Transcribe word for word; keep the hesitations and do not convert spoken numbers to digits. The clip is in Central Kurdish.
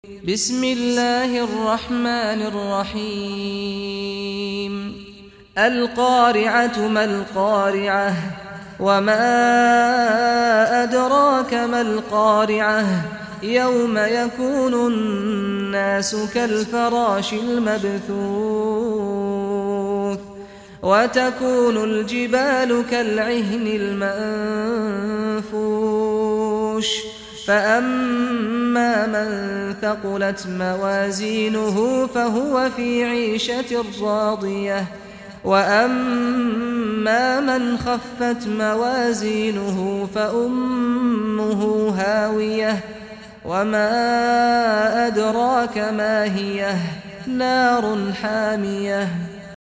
بسم الله الرحمن الرحيم القارعة ما القارعة وما أدراك ما القارعة يوم يكون الناس كالفراش المبثوث وتكون الجبال كالعهن المنفوش فأما من ثقلت موازينه فهو في عيشة راضية وأما من خفت موازينه فأمه هاوية وما أدراك ما هي نار حامية